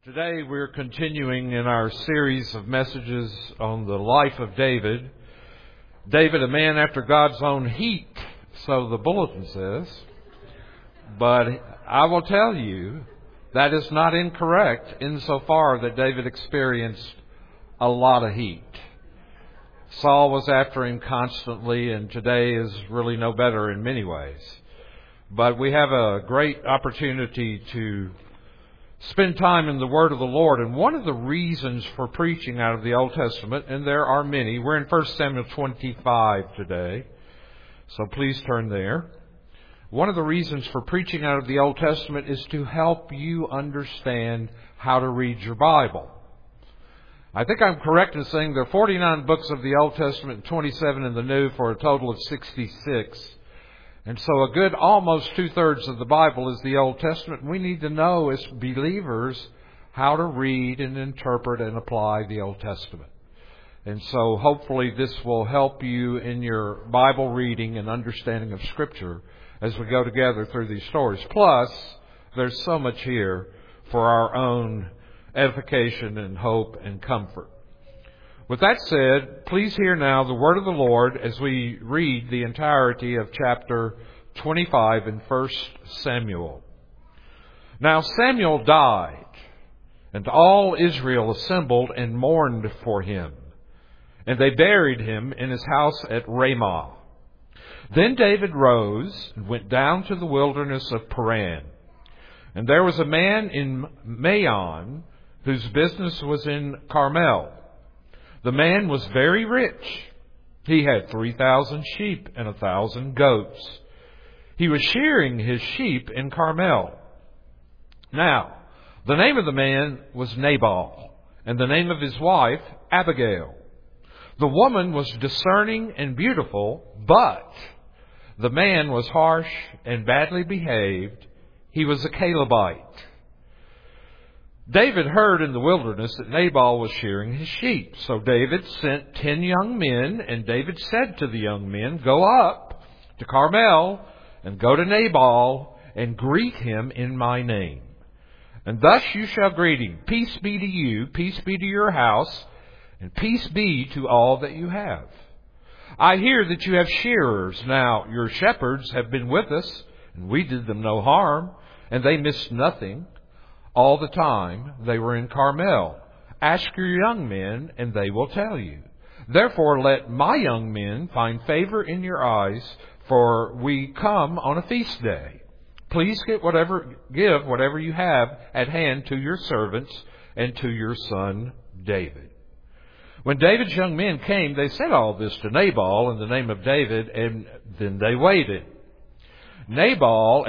Today we're continuing in our series of messages on the life of David. David, a man after God's own heat, so the bulletin says. But I will tell you that is not incorrect insofar that David experienced a lot of heat. Saul was after him constantly, and today is really no better in many ways. But we have a great opportunity to spend time in the Word of the Lord. And one of the reasons for preaching out of the Old Testament, and there are many, we're in 1 Samuel 25 today, so please turn there. One of the reasons for preaching out of the Old Testament is to help you understand how to read your Bible. I think I'm correct in saying there are 49 books of the Old Testament and 27 in the New for a total of 66. And so a good almost 2/3 of the Bible is the Old Testament. We need to know as believers how to read and interpret and apply the Old Testament. And so hopefully this will help you in your Bible reading and understanding of Scripture as we go together through these stories. Plus, there's so much here for our own edification and hope and comfort. With that said, please hear now the word of the Lord as we read the entirety of chapter 25 in 1 Samuel. Now Samuel died, and all Israel assembled and mourned for him, and they buried him in his house at Ramah. Then David rose and went down to the wilderness of Paran. And there was a man in Maon whose business was in Carmel. The man was very rich. He had 3,000 sheep and 1,000 goats. He was shearing his sheep in Carmel. Now, the name of the man was Nabal, and the name of his wife, Abigail. The woman was discerning and beautiful, but the man was harsh and badly behaved. He was a Calebite. David heard in the wilderness that Nabal was shearing his sheep. So David sent 10 young men, and David said to the young men, "Go up to Carmel and go to Nabal and greet him in my name. And thus you shall greet him. Peace be to you, peace be to your house, and peace be to all that you have. I hear that you have shearers. Now your shepherds have been with us, and we did them no harm, and they missed nothing. All the time they were in Carmel. Ask your young men, and they will tell you. Therefore let my young men find favor in your eyes, for we come on a feast day. Please give whatever you have at hand to your servants and to your son David." When David's young men came, they said all this to Nabal in the name of David, and then they waited. Nabal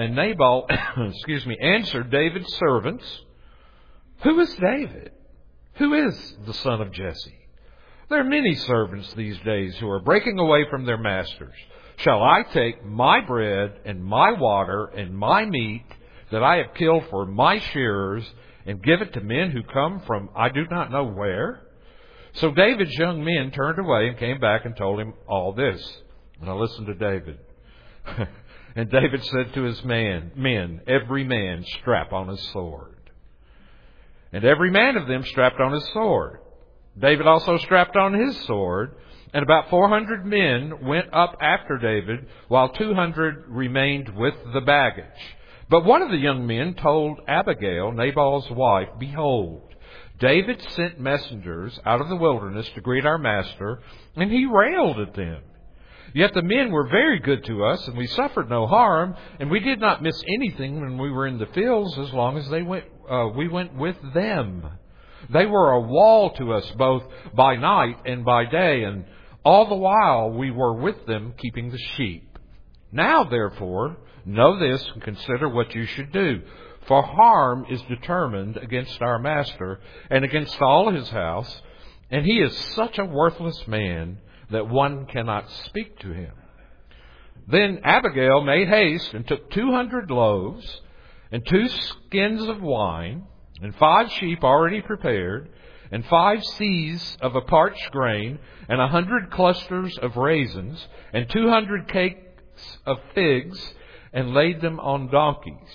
answered David's servants, "Who is David? Who is the son of Jesse? There are many servants these days who are breaking away from their masters. Shall I take my bread and my water and my meat that I have killed for my shearers and give it to men who come from I do not know where?" So David's young men turned away and came back and told him all this. Now listen to David. And David said to his men, "Every man strap on his sword." And every man of them strapped on his sword. David also strapped on his sword, and about 400 men went up after David, while 200 remained with the baggage. But one of the young men told Abigail, Nabal's wife, "Behold, David sent messengers out of the wilderness to greet our master, and he railed at them. Yet the men were very good to us, and we suffered no harm, and we did not miss anything when we were in the fields as long as we went with them. They were a wall to us both by night and by day, and all the while we were with them keeping the sheep. Now, therefore, know this and consider what you should do. For harm is determined against our master and against all his house, and he is such a worthless man that one cannot speak to him." Then Abigail made haste and took 200 loaves and 2 skins of wine and 5 sheep already prepared and 5 seahs of a parched grain and 100 clusters of raisins and 200 cakes of figs, and laid them on donkeys.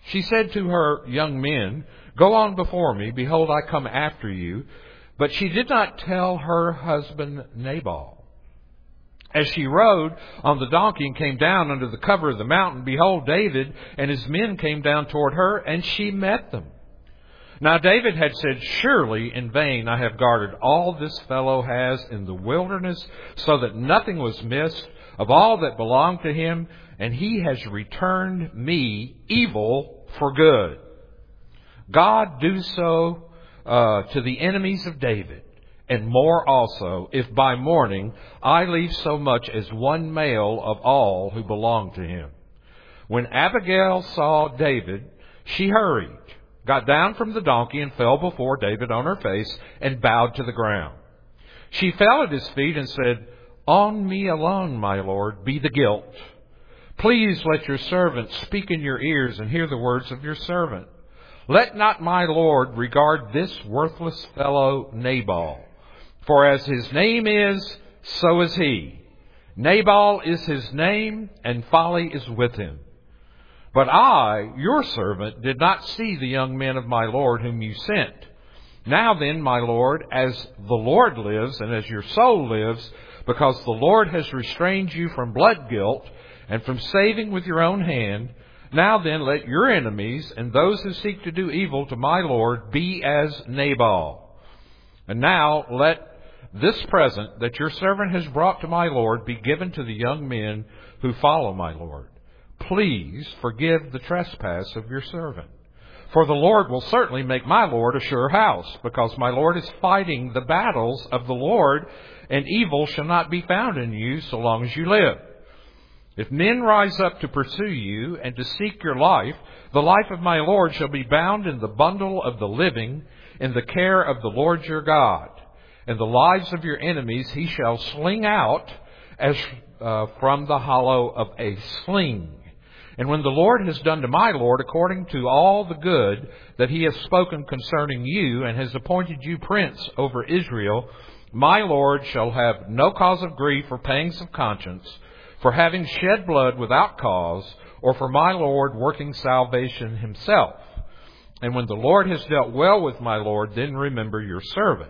She said to her young men, "Go on before me. Behold, I come after you." But she did not tell her husband Nabal. As she rode on the donkey and came down under the cover of the mountain, behold, David and his men came down toward her, and she met them. Now David had said, "Surely in vain I have guarded all this fellow has in the wilderness, so that nothing was missed of all that belonged to him, and he has returned me evil for good. God do so to the enemies of David, and more also, if by morning I leave so much as one male of all who belong to him." When Abigail saw David, she hurried, got down from the donkey, and fell before David on her face, and bowed to the ground. She fell at his feet and said, "On me alone, my lord, be the guilt. Please let your servant speak in your ears and hear the words of your servant. Let not my lord regard this worthless fellow Nabal. For as his name is, so is he. Nabal is his name, and folly is with him. But I, your servant, did not see the young men of my lord whom you sent. Now then, my lord, as the Lord lives, and as your soul lives, because the Lord has restrained you from blood guilt, and from saving with your own hand, now then let your enemies, and those who seek to do evil to my lord, be as Nabal. And now let this present that your servant has brought to my lord be given to the young men who follow my lord. Please forgive the trespass of your servant. For the Lord will certainly make my lord a sure house, because my lord is fighting the battles of the Lord, and evil shall not be found in you so long as you live. If men rise up to pursue you and to seek your life, the life of my lord shall be bound in the bundle of the living, in the care of the Lord your God. And the lives of your enemies he shall sling out as from the hollow of a sling. And when the Lord has done to my lord according to all the good that he has spoken concerning you, and has appointed you prince over Israel, my lord shall have no cause of grief or pangs of conscience for having shed blood without cause, or for my lord working salvation himself. And when the Lord has dealt well with my lord, then remember your servant."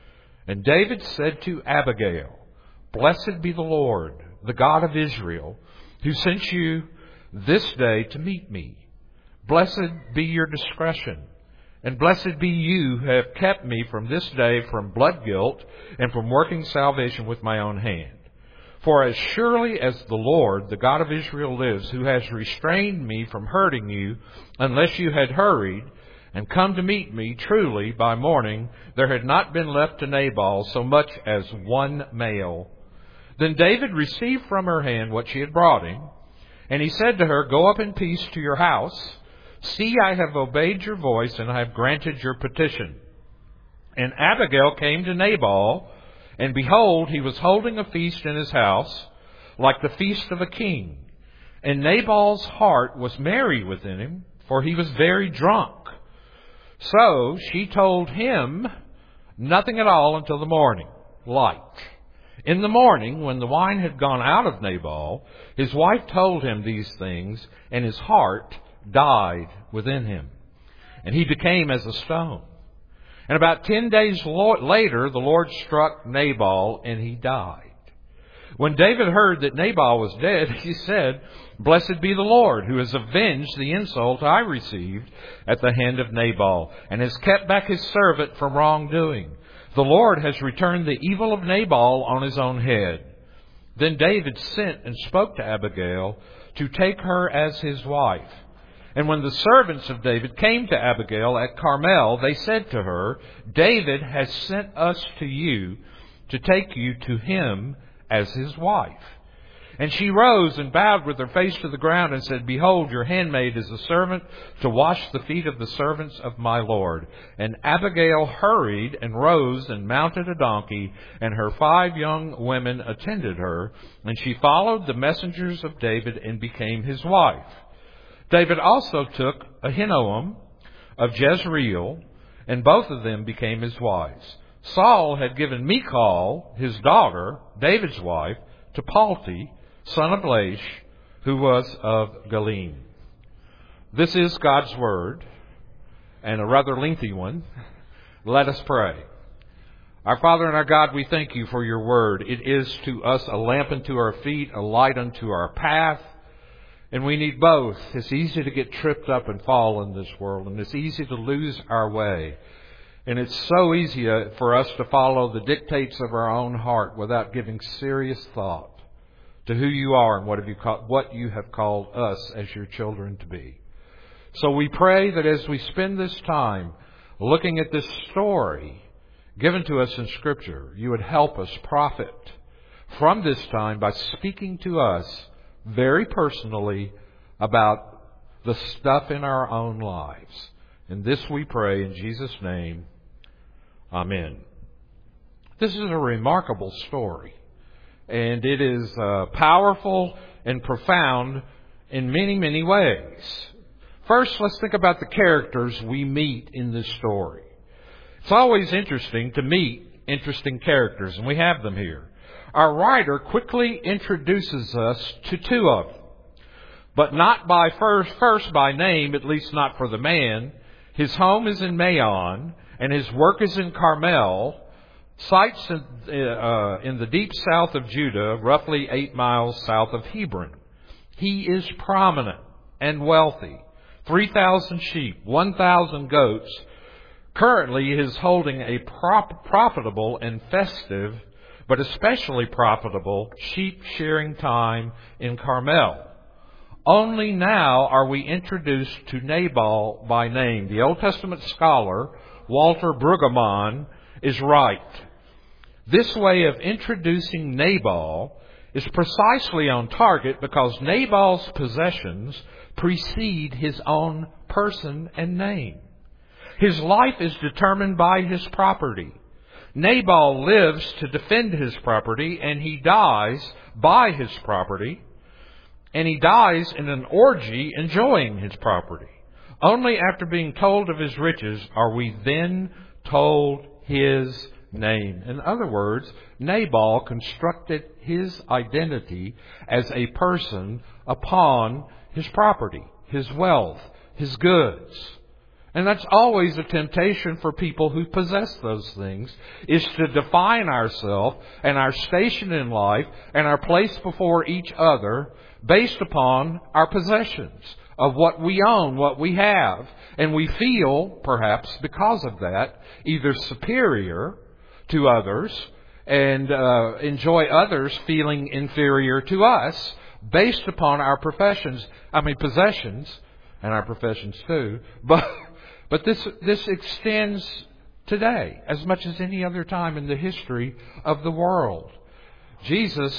And David said to Abigail, "Blessed be the Lord, the God of Israel, who sent you this day to meet me. Blessed be your discretion, and blessed be you who have kept me from this day from blood guilt, and from working salvation with my own hand. For as surely as the Lord, the God of Israel, lives, who has restrained me from hurting you, unless you had hurried and come to meet me, truly by morning there had not been left to Nabal so much as one male." Then David received from her hand what she had brought him, and he said to her, "Go up in peace to your house. See, I have obeyed your voice, and I have granted your petition." And Abigail came to Nabal, and behold, he was holding a feast in his house, like the feast of a king. And Nabal's heart was merry within him, for he was very drunk. So she told him nothing at all until the morning light. In the morning, when the wine had gone out of Nabal, his wife told him these things, and his heart died within him, and he became as a stone. And about 10 days later, the Lord struck Nabal, and he died. When David heard that Nabal was dead, he said, "Blessed be the Lord, who has avenged the insult I received at the hand of Nabal, and has kept back his servant from wrongdoing. The Lord has returned the evil of Nabal on his own head." Then David sent and spoke to Abigail to take her as his wife. And when the servants of David came to Abigail at Carmel, they said to her, "David has sent us to you to take you to him as his wife." And she rose and bowed with her face to the ground and said, "Behold, your handmaid is a servant to wash the feet of the servants of my lord." And Abigail hurried and rose and mounted a donkey, and her 5 young women attended her. And she followed the messengers of David and became his wife. David also took Ahinoam of Jezreel, and both of them became his wives. Saul had given Michal, his daughter, David's wife, to Palti, son of Laish, who was of Galim. This is God's Word, and a rather lengthy one. Let us pray. Our Father and our God, we thank you for your Word. It is to us a lamp unto our feet, a light unto our path, and we need both. It's easy to get tripped up and fall in this world, and it's easy to lose our way. And it's so easy for us to follow the dictates of our own heart without giving serious thought to who you are and what you have called us as your children to be. So we pray that as we spend this time looking at this story given to us in Scripture, you would help us profit from this time by speaking to us very personally about the stuff in our own lives. And this we pray in Jesus' name. Amen. This is a remarkable story, and it is powerful and profound in many, many ways. First, let's think about the characters we meet in this story. It's always interesting to meet interesting characters, and we have them here. Our writer quickly introduces us to two of them, but not by first by name, at least not for the man. His home is in Maon, and his work is in Carmel, sites in the deep south of Judah, roughly 8 miles south of Hebron. He is prominent and wealthy. 3,000 sheep, 1,000 goats. Currently, he is holding a profitable and festive, but especially profitable, sheep shearing time in Carmel. Only now are we introduced to Nabal by name. The Old Testament scholar, Walter Brueggemann, is right. This way of introducing Nabal is precisely on target because Nabal's possessions precede his own person and name. His life is determined by his property. Nabal lives to defend his property, and he dies by his property, and he dies in an orgy enjoying his property. Only after being told of his riches are we then told his name. In other words, Nabal constructed his identity as a person upon his property, his wealth, his goods. And that's always a temptation for people who possess those things, is to define ourselves and our station in life and our place before each other based upon our possessions of what we own, what we have. And we feel, perhaps because of that, either superior to others and enjoy others feeling inferior to us based upon our possessions and our professions too. But this extends today as much as any other time in the history of the world. Jesus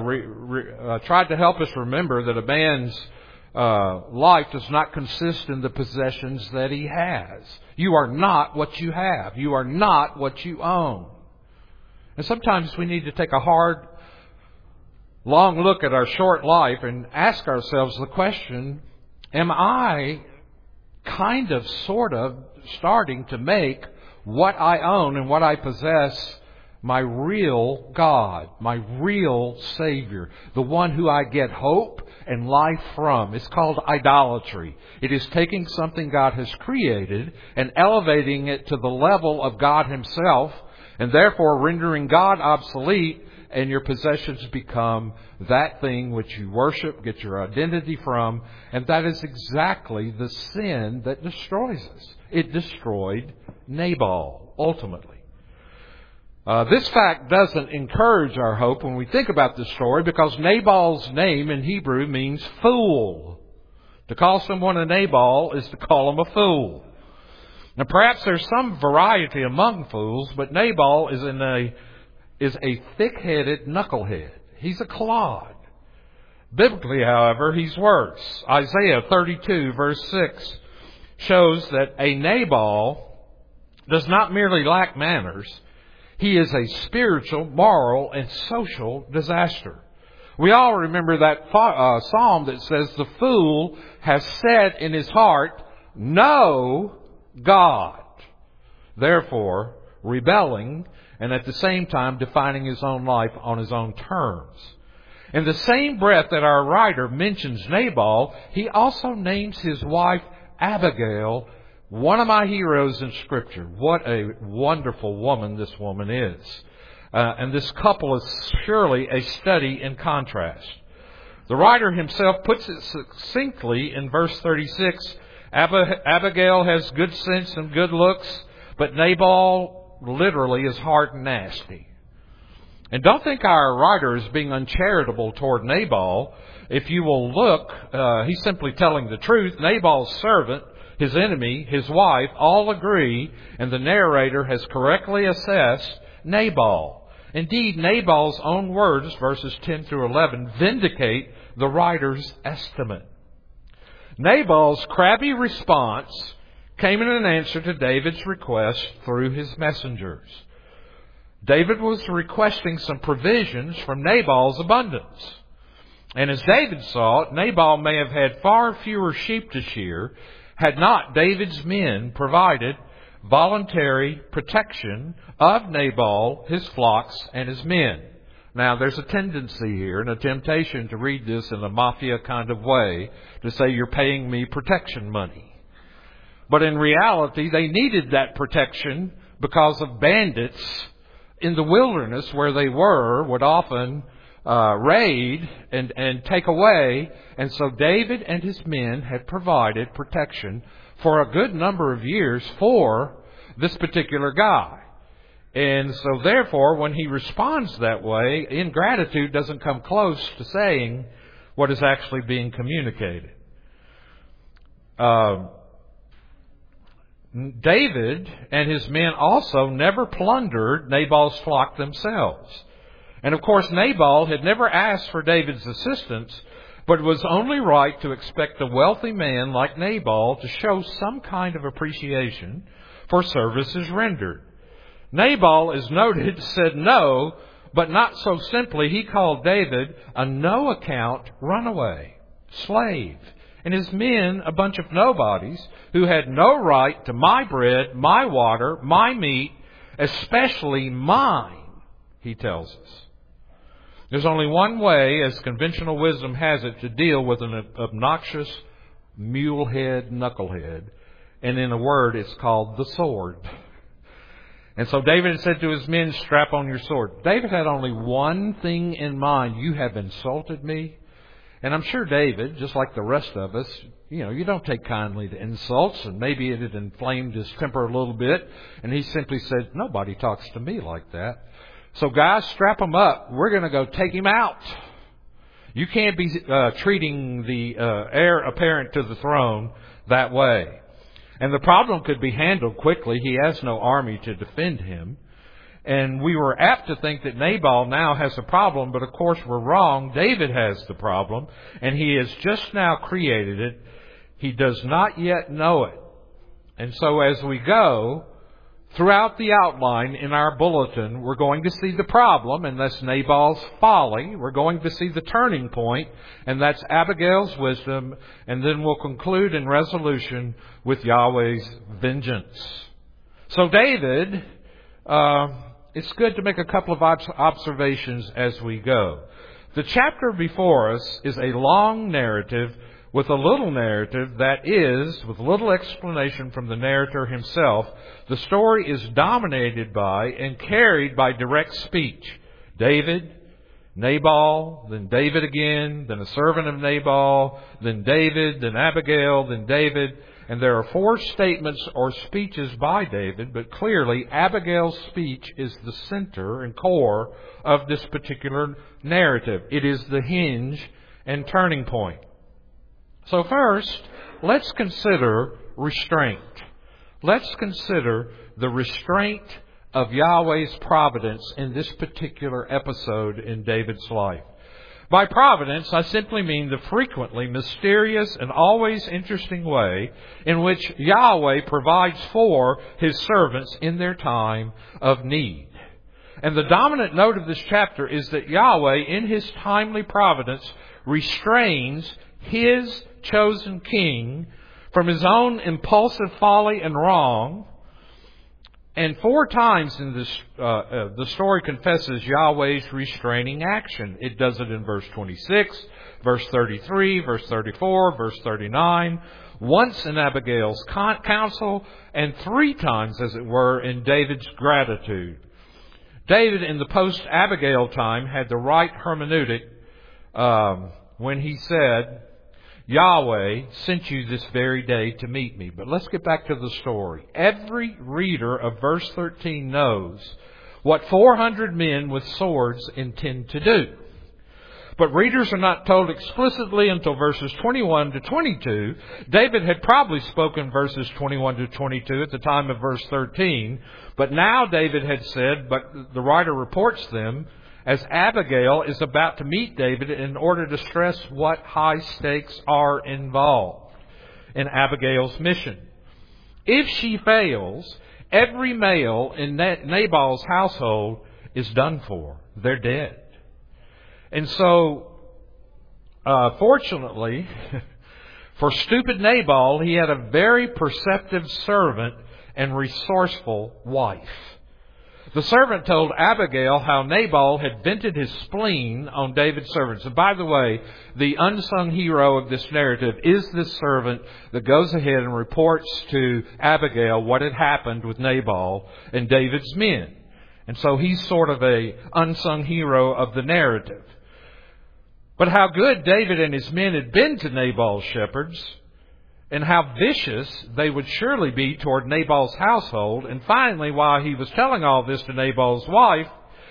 tried to help us remember that a man's life does not consist in the possessions that he has. You are not what you have. You are not what you own. And sometimes we need to take a hard, long look at our short life and ask ourselves the question, am I kind of, sort of, starting to make what I own and what I possess my real God, my real Savior, the one who I get hope and life from? It's called idolatry. It is taking something God has created and elevating it to the level of God Himself, and therefore rendering God obsolete, and your possessions become that thing which you worship, get your identity from, and that is exactly the sin that destroys us. It destroyed Nabal, ultimately. This fact doesn't encourage our hope when we think about this story, because Nabal's name in Hebrew means fool. To call someone a Nabal is to call him a fool. Now, perhaps there's some variety among fools, but Nabal is a thick-headed knucklehead. He's a clod. Biblically, however, he's worse. Isaiah 32, verse 6, shows that a Nabal does not merely lack manners. He is a spiritual, moral, and social disaster. We all remember that psalm that says, the fool has said in his heart, no God. Therefore, rebelling and at the same time defining his own life on his own terms. In the same breath that our writer mentions Nabal, he also names his wife Abigail, one of my heroes in Scripture. What a wonderful woman this woman is. And this couple is surely a study in contrast. The writer himself puts it succinctly in verse 36. Abigail has good sense and good looks, but Nabal literally is hard and nasty. And don't think our writer is being uncharitable toward Nabal. If you will look, he's simply telling the truth. Nabal's servant, his enemy, his wife, all agree, and the narrator has correctly assessed Nabal. Indeed, Nabal's own words, verses 10 through 11, vindicate the writer's estimate. Nabal's crabby response came in an answer to David's request through his messengers. David was requesting some provisions from Nabal's abundance. And as David saw it, Nabal may have had far fewer sheep to shear had not David's men provided voluntary protection of Nabal, his flocks, and his men. Now, there's a tendency here and a temptation to read this in a mafia kind of way, to say you're paying me protection money. But in reality, they needed that protection because of bandits in the wilderness where they would often raid and take away. And so David and his men had provided protection for a good number of years for this particular guy. And so therefore, when he responds that way, ingratitude doesn't come close to saying what is actually being communicated. David and his men also never plundered Nabal's flock themselves. And of course, Nabal had never asked for David's assistance, but it was only right to expect a wealthy man like Nabal to show some kind of appreciation for services rendered. Nabal, as noted, said no, but not so simply. He called David a no-account runaway, slave, and his men a bunch of nobodies who had no right to my bread, my water, my meat, especially mine, he tells us. There's only one way, as conventional wisdom has it, to deal with an obnoxious mulehead knucklehead. And in a word, it's called the sword. And so David said to his men, strap on your sword. David had only one thing in mind. You have insulted me. And I'm sure David, just like the rest of us, you don't take kindly to insults. And maybe it had inflamed his temper a little bit. And he simply said, nobody talks to me like that. So guys, strap him up. We're going to go take him out. You can't be treating the heir apparent to the throne that way. And the problem could be handled quickly. He has no army to defend him. And we were apt to think that Nabal now has a problem, but of course we're wrong. David has the problem, and he has just now created it. He does not yet know it. And so as we go throughout the outline in our bulletin, we're going to see the problem, and that's Nabal's folly. We're going to see the turning point, and that's Abigail's wisdom. And then we'll conclude in resolution with Yahweh's vengeance. So David, it's good to make a couple of observations as we go. The chapter before us is a long narrative with a little narrative that is, with little explanation from the narrator himself. The story is dominated by and carried by direct speech. David, Nabal, then David again, then a servant of Nabal, then David, then Abigail, then David. And there are 4 statements or speeches by David, but clearly Abigail's speech is the center and core of this particular narrative. It is the hinge and turning point. So first, let's consider restraint. Let's consider the restraint of Yahweh's providence in this particular episode in David's life. By providence, I simply mean the frequently mysterious and always interesting way in which Yahweh provides for His servants in their time of need. And the dominant note of this chapter is that Yahweh, in His timely providence, restrains His chosen king from his own impulsive folly and wrong, And 4 times in this, the story confesses Yahweh's restraining action. It does it in verse 26, verse 33, verse 34, verse 39, once in Abigail's counsel, and 3 times, as it were, in David's gratitude. David, in the post-Abigail time, had the right hermeneutic when he said, Yahweh sent you this very day to meet me. But let's get back to the story. Every reader of verse 13 knows what 400 men with swords intend to do. But readers are not told explicitly until verses 21 to 22. David had probably spoken verses 21 to 22 at the time of verse 13. But now David had said, but the writer reports them, as Abigail is about to meet David in order to stress what high stakes are involved in Abigail's mission. If she fails, every male in Nabal's household is done for. They're dead. And so, fortunately, for stupid Nabal, he had a very perceptive servant and resourceful wife. The servant told Abigail how Nabal had vented his spleen on David's servants. And by the way, the unsung hero of this narrative is this servant that goes ahead and reports to Abigail what had happened with Nabal and David's men. And so he's sort of a unsung hero of the narrative. But how good David and his men had been to Nabal's shepherds, and how vicious they would surely be toward Nabal's household. And finally, while he was telling all this to Nabal's wife,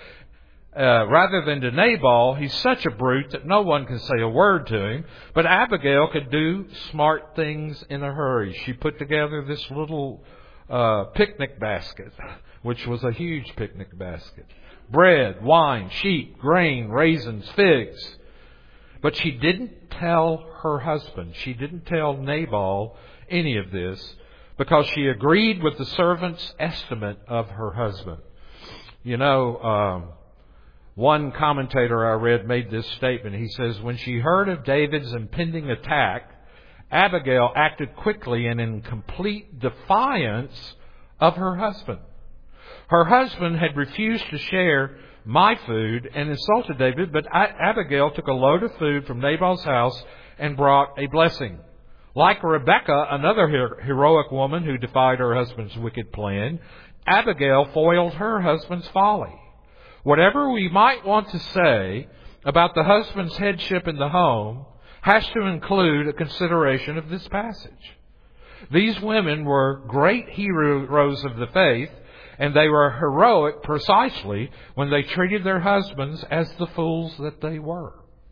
rather than to Nabal, he's such a brute that no one can say a word to him. But Abigail could do smart things in a hurry. She put together this little picnic basket, which was a huge picnic basket. Bread, wine, sheep, grain, raisins, figs. But she didn't tell her husband. She didn't tell Nabal any of this because she agreed with the servant's estimate of her husband. You know, one commentator I read made this statement. He says, when she heard of David's impending attack, Abigail acted quickly and in complete defiance of her husband. Her husband had refused to share my food and insulted David, but Abigail took a load of food from Nabal's house and brought a blessing. Like Rebekah, another heroic woman who defied her husband's wicked plan, Abigail foiled her husband's folly. Whatever we might want to say about the husband's headship in the home has to include a consideration of this passage. These women were great heroes of the faith, and they were heroic precisely when they treated their husbands as the fools that they were.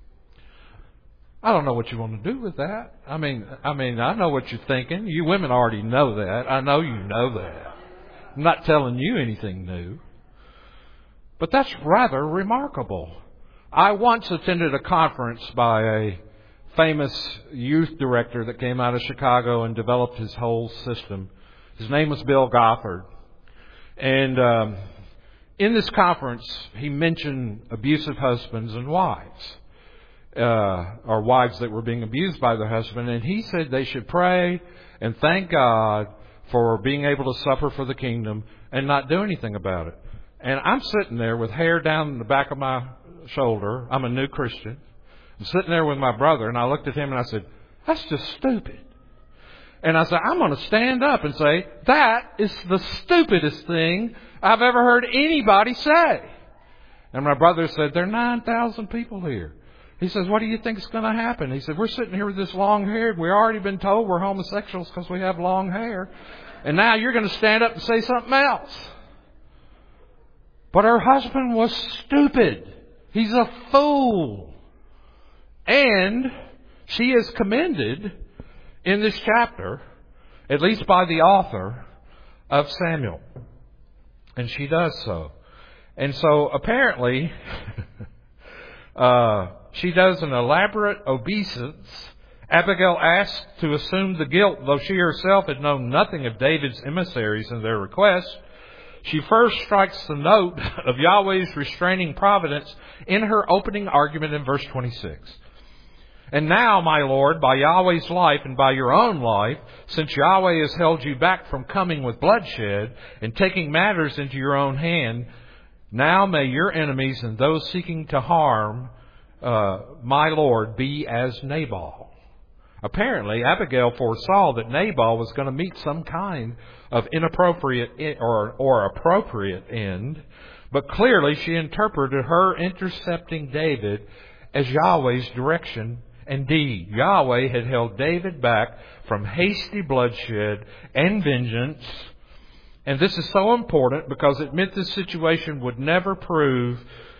I don't know what you want to do with that. I mean, I know what you're thinking. You women already know that. I know you know that. I'm not telling you anything new. But that's rather remarkable. I once attended a conference by a famous youth director that came out of Chicago and developed his whole system. His name was Bill Gothard. And in this conference, he mentioned abusive husbands and wives, or wives that were being abused by their husband. And he said they should pray and thank God for being able to suffer for the kingdom and not do anything about it. And I'm sitting there with hair down the back of my shoulder. I'm a new Christian. I'm sitting there with my brother, and I looked at him and I said, that's just stupid. And I said, I'm going to stand up and say, that is the stupidest thing I've ever heard anybody say. And my brother said, there are 9,000 people here. He says, what do you think is going to happen? He said, we're sitting here with this long hair. We've already been told we're homosexuals because we have long hair. And now you're going to stand up and say something else. But her husband was stupid. He's a fool. And she is commended in this chapter, at least by the author of Samuel. And she does so. And so apparently, she does an elaborate obeisance. Abigail asked to assume the guilt, though she herself had known nothing of David's emissaries and their request. She first strikes the note of Yahweh's restraining providence in her opening argument in verse 26. And now, my Lord, by Yahweh's life and by your own life, since Yahweh has held you back from coming with bloodshed and taking matters into your own hand, now may your enemies and those seeking to harm my Lord be as Nabal. Apparently, Abigail foresaw that Nabal was going to meet some kind of inappropriate or appropriate end, but clearly she interpreted her intercepting David as Yahweh's direction. Indeed, Yahweh had held David back from hasty bloodshed and vengeance. And this is so important because it meant this situation would never prove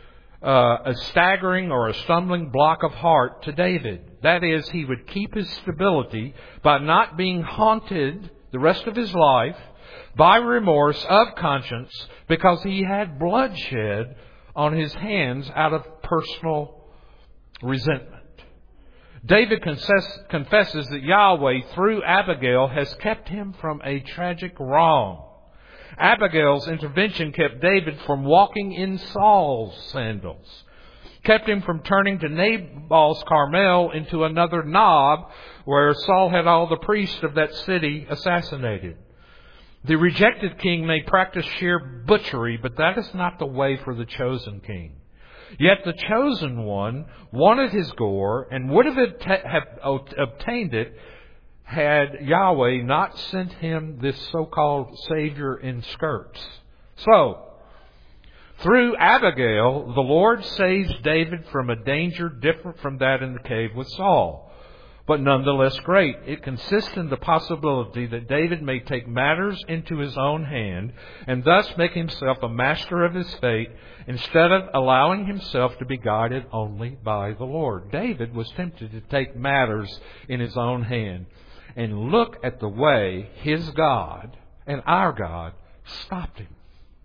a staggering or a stumbling block of heart to David. That is, he would keep his stability by not being haunted the rest of his life by remorse of conscience because he had bloodshed on his hands out of personal resentment. David confesses that Yahweh, through Abigail, has kept him from a tragic wrong. Abigail's intervention kept David from walking in Saul's sandals, kept him from turning to Nabal's Carmel into another Nob, where Saul had all the priests of that city assassinated. The rejected king may practice sheer butchery, but that is not the way for the chosen king. Yet the chosen one wanted his gore and would have obtained it had Yahweh not sent him this so-called Savior in skirts. So, through Abigail, the Lord saves David from a danger different from that in the cave with Saul, but nonetheless great. It consists in the possibility that David may take matters into his own hand and thus make himself a master of his fate instead of allowing himself to be guided only by the Lord. David was tempted to take matters in his own hand. And look at the way his God and our God stopped him.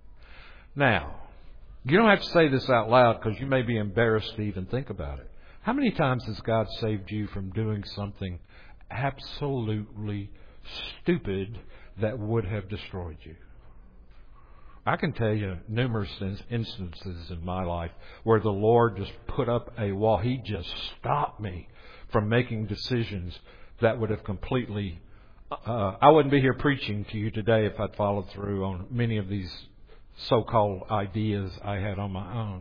Now, you don't have to say this out loud because you may be embarrassed to even think about it. How many times has God saved you from doing something absolutely stupid that would have destroyed you? I can tell you numerous instances in my life where the Lord just put up a wall. He just stopped me from making decisions that would have completely... I wouldn't be here preaching to you today if I'd followed through on many of these so-called ideas I had on my own.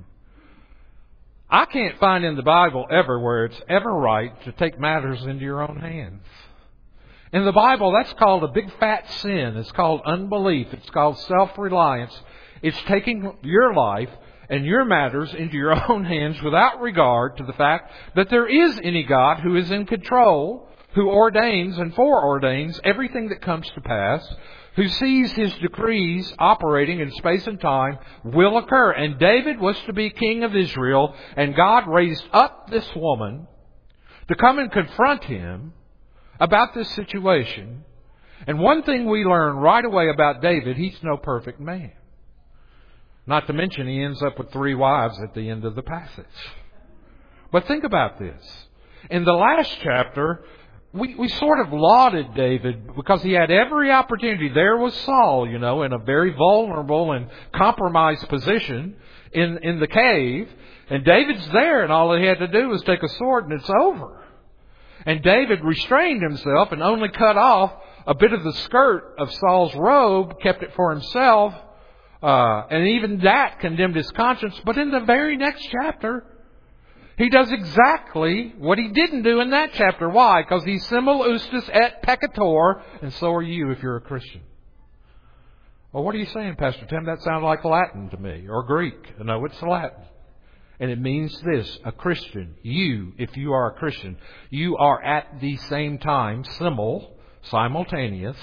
I can't find in the Bible ever where it's ever right to take matters into your own hands. In the Bible, that's called a big fat sin. It's called unbelief. It's called self-reliance. It's taking your life and your matters into your own hands without regard to the fact that there is any God who is in control, who ordains and foreordains everything that comes to pass, who sees His decrees operating in space and time will occur. And David was to be king of Israel, and God raised up this woman to come and confront him about this situation. And one thing we learn right away about David, he's no perfect man. Not to mention he ends up with 3 wives at the end of the passage. But think about this. In the last chapter, we sort of lauded David because he had every opportunity. There was Saul, in a very vulnerable and compromised position in the cave. And David's there, and all he had to do was take a sword and it's over. And David restrained himself and only cut off a bit of the skirt of Saul's robe, kept it for himself. And even that condemned his conscience. But in the very next chapter, he does exactly what he didn't do in that chapter. Why? Because he's simul ustus et peccator, and so are you if you're a Christian. Well, what are you saying, Pastor Tim? That sounds like Latin to me, or Greek. No, it's Latin. And it means this: a Christian, you, if you are a Christian, you are at the same time simultaneous,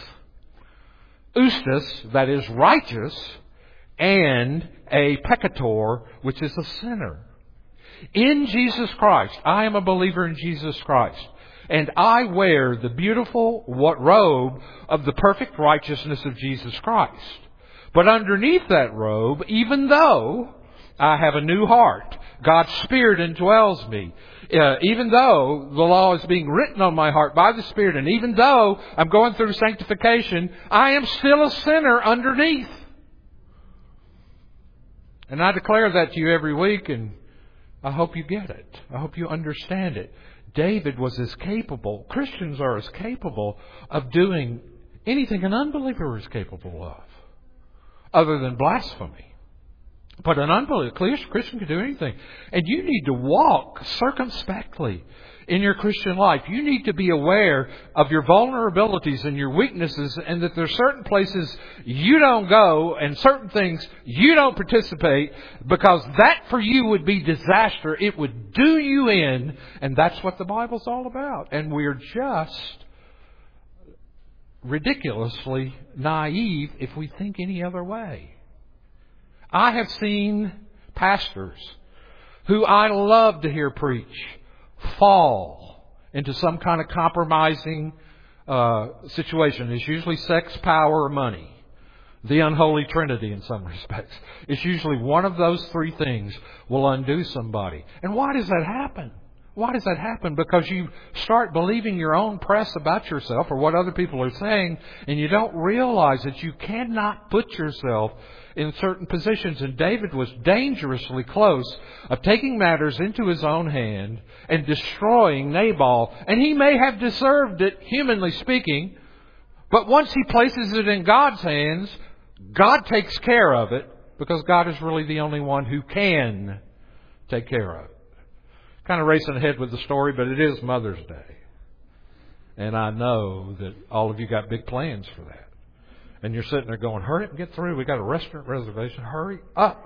ustus, that is righteous, and a peccator, which is a sinner. In Jesus Christ, I am a believer in Jesus Christ, and I wear the beautiful robe of the perfect righteousness of Jesus Christ. But underneath that robe, even though I have a new heart, God's Spirit indwells me, even though the law is being written on my heart by the Spirit, and even though I'm going through sanctification, I am still a sinner underneath. And I declare that to you every week, and I hope you get it. I hope you understand it. David was as capable, Christians are as capable of doing anything an unbeliever is capable of, other than blasphemy. But an unbeliever, Christian can do anything. And you need to walk circumspectly in your Christian life. You need to be aware of your vulnerabilities and your weaknesses, and that there are certain places you don't go and certain things you don't participate, because that for you would be disaster. It would do you in, and that's what the Bible's all about. And we're just ridiculously naive if we think any other way. I have seen pastors who I love to hear preach fall into some kind of compromising situation. It's usually sex, power, or money. The unholy trinity in some respects. It's usually one of those three things will undo somebody. And why does that happen? Why does that happen? Because you start believing your own press about yourself or what other people are saying, and you don't realize that you cannot put yourself in certain positions. And David was dangerously close of taking matters into his own hand and destroying Nabal. And he may have deserved it, humanly speaking, but once he places it in God's hands, God takes care of it, because God is really the only one who can take care of it. Kind of racing ahead with the story, but it is Mother's Day. And I know that all of you got big plans for that. And you're sitting there going, hurry up and get through. We got a restaurant reservation. Hurry up.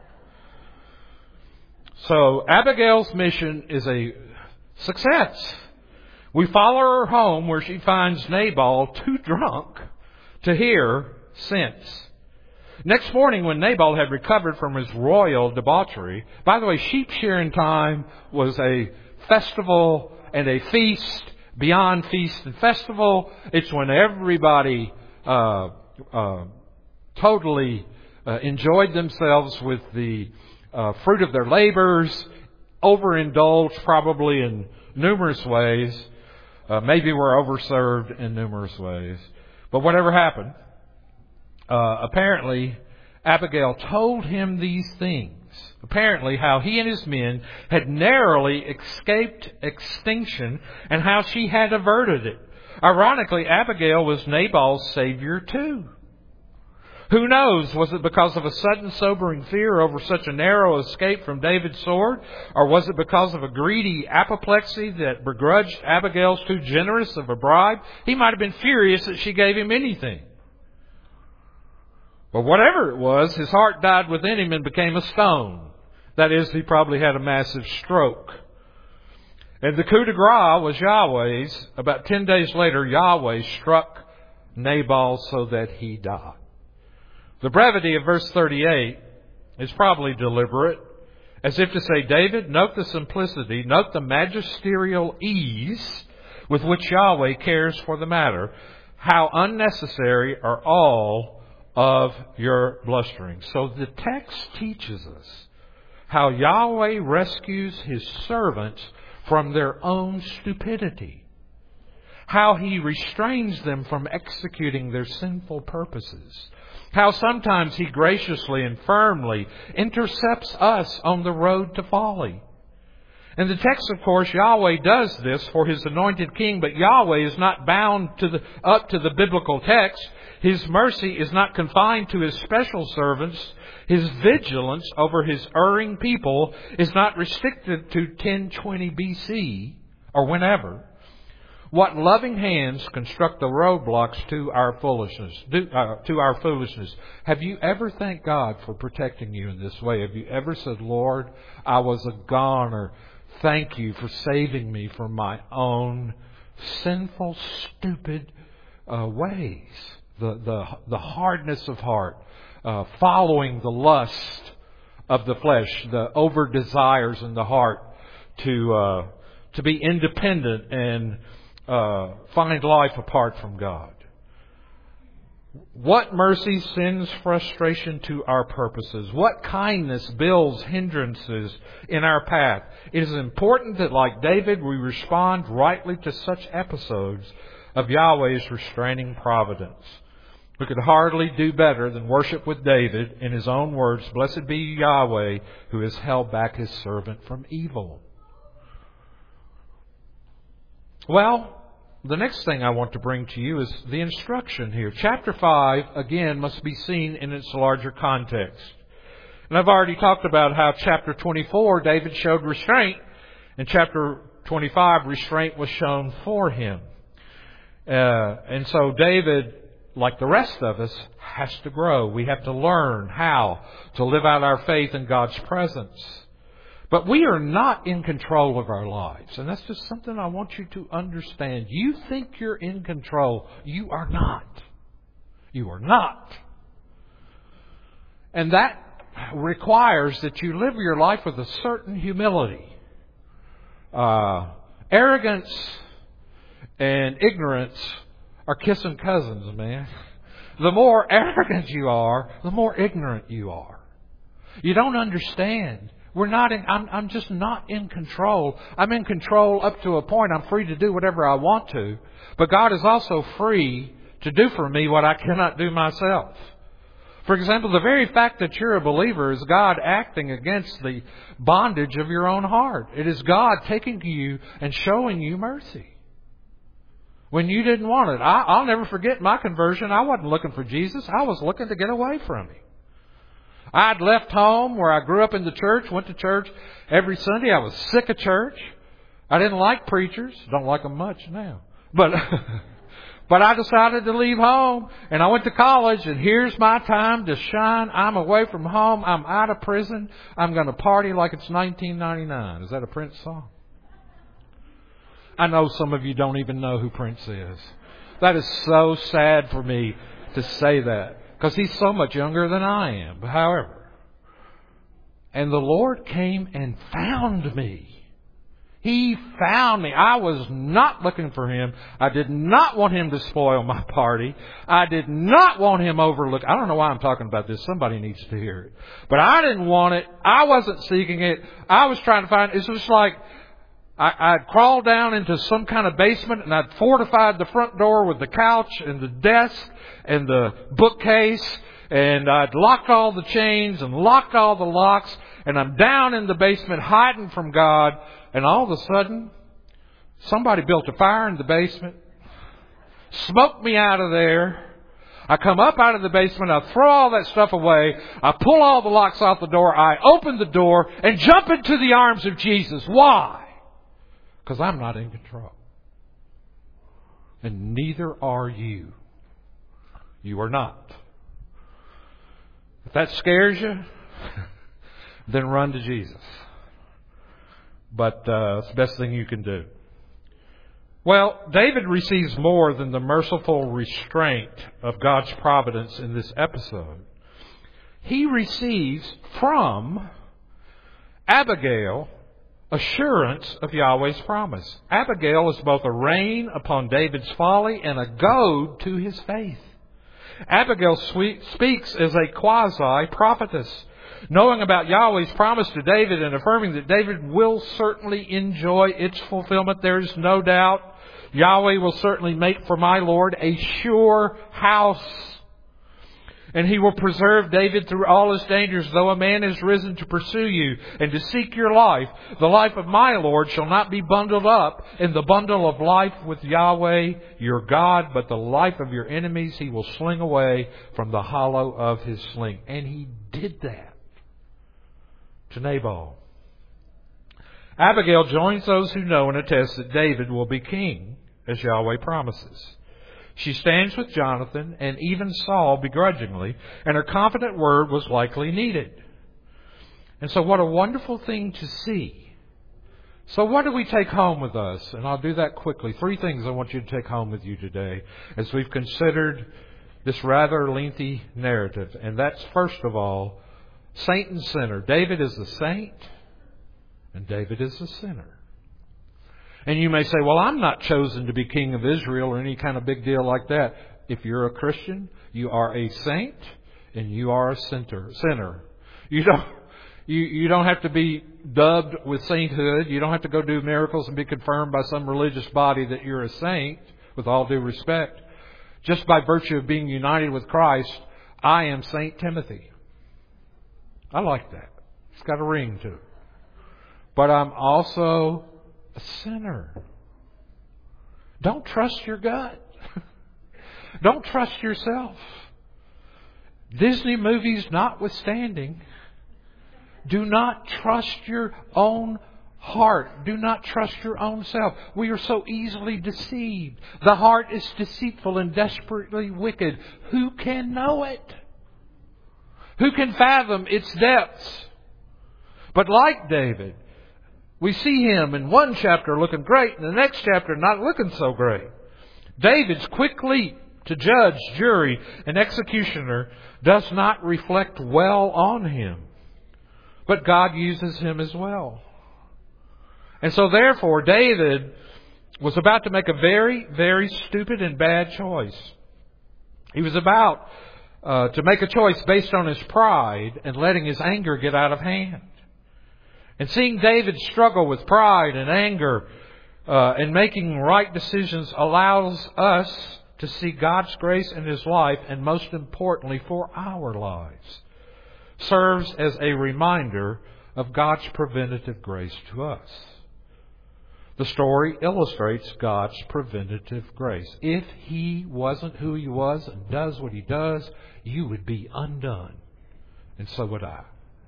So Abigail's mission is a success. We follow her home, where she finds Nabal too drunk to hear sense. Next morning, when Nabal had recovered from his royal debauchery — by the way, sheep shearing time was a festival and a feast beyond feast and festival. It's when everybody totally enjoyed themselves with the fruit of their labors, overindulged probably in numerous ways. Maybe were overserved in numerous ways. But whatever happened, apparently Abigail told him these things. Apparently how he and his men had narrowly escaped extinction, and how she had averted it. Ironically, Abigail was Nabal's savior too. Who knows? Was it because of a sudden sobering fear over such a narrow escape from David's sword? Or was it because of a greedy apoplexy that begrudged Abigail's too generous of a bribe? He might have been furious that she gave him anything. But whatever it was, his heart died within him and became a stone. That is, he probably had a massive stroke. And the coup de grace was Yahweh's. About 10 days later, Yahweh struck Nabal so that he died. The brevity of verse 38 is probably deliberate, as if to say, David, note the simplicity, note the magisterial ease with which Yahweh cares for the matter. How unnecessary are all of your blustering. So the text teaches us how Yahweh rescues His servants from their own stupidity. How He restrains them from executing their sinful purposes. How sometimes He graciously and firmly intercepts us on the road to folly. In the text, of course, Yahweh does this for His anointed king, but Yahweh is not bound up to the biblical text. His mercy is not confined to His special servants. His vigilance over His erring people is not restricted to 1020 BC or whenever. What loving hands construct the roadblocks to our foolishness? Have you ever thanked God for protecting you in this way? Have you ever said, Lord, I was a goner. Thank you for saving me from my own sinful, stupid ways. The hardness of heart, following the lust of the flesh, the over desires in the heart to be independent and find life apart from God. What mercy sends frustration to our purposes? What kindness builds hindrances in our path? It is important that, like David, we respond rightly to such episodes of Yahweh's restraining providence. We could hardly do better than worship with David in his own words, "Blessed be Yahweh, who has held back His servant from evil." Well, the next thing I want to bring to you is the instruction here. Chapter 5, again, must be seen in its larger context. And I've already talked about how chapter 24, David showed restraint. In chapter 25, restraint was shown for him. And so David, like the rest of us, has to grow. We have to learn how to live out our faith in God's presence. But we are not in control of our lives. And that's just something I want you to understand. You think you're in control. You are not. You are not. And that requires that you live your life with a certain humility. Arrogance and ignorance are kissing cousins, man. The more arrogant you are, the more ignorant you are. You don't understand. I'm just not in control. I'm in control up to a point. I'm free to do whatever I want to. But God is also free to do for me what I cannot do myself. For example, the very fact that you're a believer is God acting against the bondage of your own heart. It is God taking you and showing you mercy when you didn't want it. I'll never forget my conversion. I wasn't looking for Jesus. I was looking to get away from Him. I'd left home where I grew up in the church, went to church every Sunday. I was sick of church. I didn't like preachers. Don't like them much now. But I decided to leave home, and I went to college, and here's my time to shine. I'm away from home. I'm out of prison. I'm going to party like it's 1999. Is that a Prince song? I know some of you don't even know who Prince is. That is so sad for me to say that, because he's so much younger than I am. But however, and the Lord came and found me. He found me. I was not looking for Him. I did not want Him to spoil my party. I did not want Him overlooked. I don't know why I'm talking about this. Somebody needs to hear it. But I didn't want it. I wasn't seeking it. I was trying to find it. It's just like I'd crawled down into some kind of basement, and I'd fortified the front door with the couch and the desk and the bookcase, and I'd locked all the chains and locked all the locks, and I'm down in the basement hiding from God. And all of a sudden, somebody built a fire in the basement, smoked me out of there. I come up out of the basement, I throw all that stuff away, I pull all the locks off the door, I open the door and jump into the arms of Jesus. Why? Because I'm not in control. And neither are you. You are not. If that scares you, then run to Jesus. But it's the best thing you can do. Well, David receives more than the merciful restraint of God's providence in this episode. He receives from Abigail assurance of Yahweh's promise. Abigail is both a rein upon David's folly and a goad to his faith. Abigail speaks as a quasi-prophetess, knowing about Yahweh's promise to David and affirming that David will certainly enjoy its fulfillment. There is no doubt Yahweh will certainly make for my Lord a sure house. And He will preserve David through all his dangers. Though a man is risen to pursue you and to seek your life, the life of my Lord shall not be bundled up in the bundle of life with Yahweh your God, but the life of your enemies He will sling away from the hollow of His sling. And He did that to Nabal. Abigail joins those who know and attest that David will be king, as Yahweh promises. She stands with Jonathan and even Saul begrudgingly, and her confident word was likely needed. And so what a wonderful thing to see. So what do we take home with us? And I'll do that quickly. 3 things I want you to take home with you today as we've considered this rather lengthy narrative. And that's, first of all, saint and sinner. David is a saint, and David is a sinner. And you may say, well, I'm not chosen to be king of Israel or any kind of big deal like that. If you're a Christian, you are a saint and you are a sinner. You don't have to be dubbed with sainthood. You don't have to go do miracles and be confirmed by some religious body that you're a saint, with all due respect. Just by virtue of being united with Christ, I am Saint Timothy. I like that. It's got a ring to it. But I'm also a sinner. Don't trust your gut. Don't trust yourself. Disney movies notwithstanding, do not trust your own heart. Do not trust your own self. We are so easily deceived. The heart is deceitful and desperately wicked. Who can know it? Who can fathom its depths? But like David, we see him in one chapter looking great, and the next chapter not looking so great. David's quick leap to judge, jury, and executioner does not reflect well on him. But God uses him as well. And so therefore, David was about to make a very, very stupid and bad choice. He was about to make a choice based on his pride and letting his anger get out of hand. And seeing David struggle with pride and anger and making right decisions allows us to see God's grace in his life, and most importantly for our lives. Serves as a reminder of God's preventative grace to us. The story illustrates God's preventative grace. If He wasn't who He was and does what He does, you would be undone. And so would I.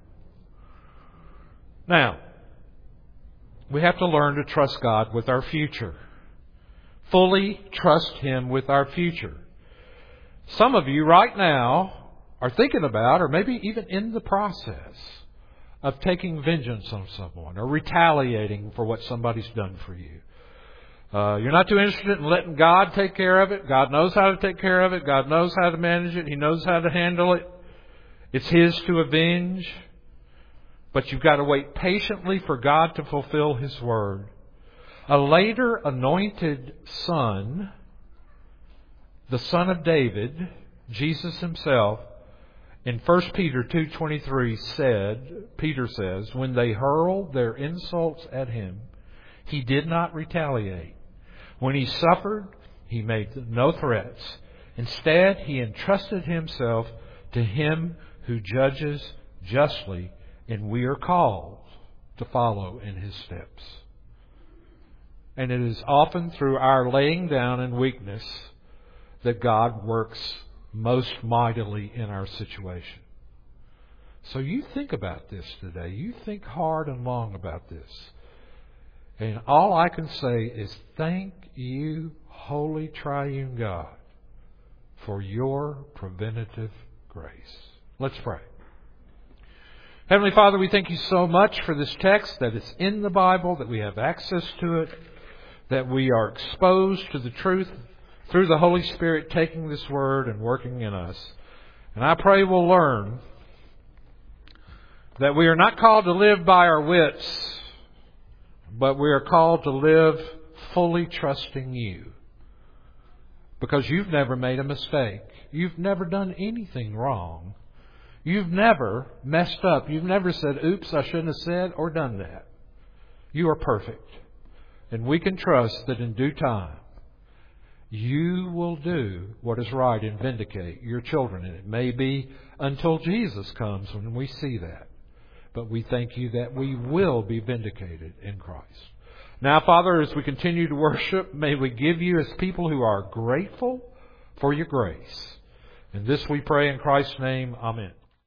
Now, we have to learn to trust God with our future. Fully trust Him with our future. Some of you right now are thinking about, or maybe even in the process, of taking vengeance on someone or retaliating for what somebody's done for you. You're not too interested in letting God take care of it. God knows how to take care of it. God knows how to manage it. He knows how to handle it. It's His to avenge. But you've got to wait patiently for God to fulfill His word. A later anointed son, the son of David, Jesus Himself, in 1 Peter 2:23 Peter says, when they hurled their insults at Him, He did not retaliate. When He suffered, He made no threats. Instead, He entrusted Himself to Him who judges justly, and we are called to follow in His steps. And it is often through our laying down in weakness that God works most mightily in our situation. So you think about this today. You think hard and long about this. And all I can say is thank you, Holy Triune God, for your preventative grace. Let's pray. Heavenly Father, we thank You so much for this text, that it's in the Bible, that we have access to it, that we are exposed to the truth through the Holy Spirit taking this word and working in us. And I pray we'll learn that we are not called to live by our wits, but we are called to live fully trusting You. Because You've never made a mistake. You've never done anything wrong. You've never messed up. You've never said, oops, I shouldn't have said or done that. You are perfect. And we can trust that in due time, You will do what is right and vindicate Your children. And it may be until Jesus comes when we see that. But we thank You that we will be vindicated in Christ. Now, Father, as we continue to worship, may we give You as people who are grateful for Your grace. And this we pray in Christ's name. Amen.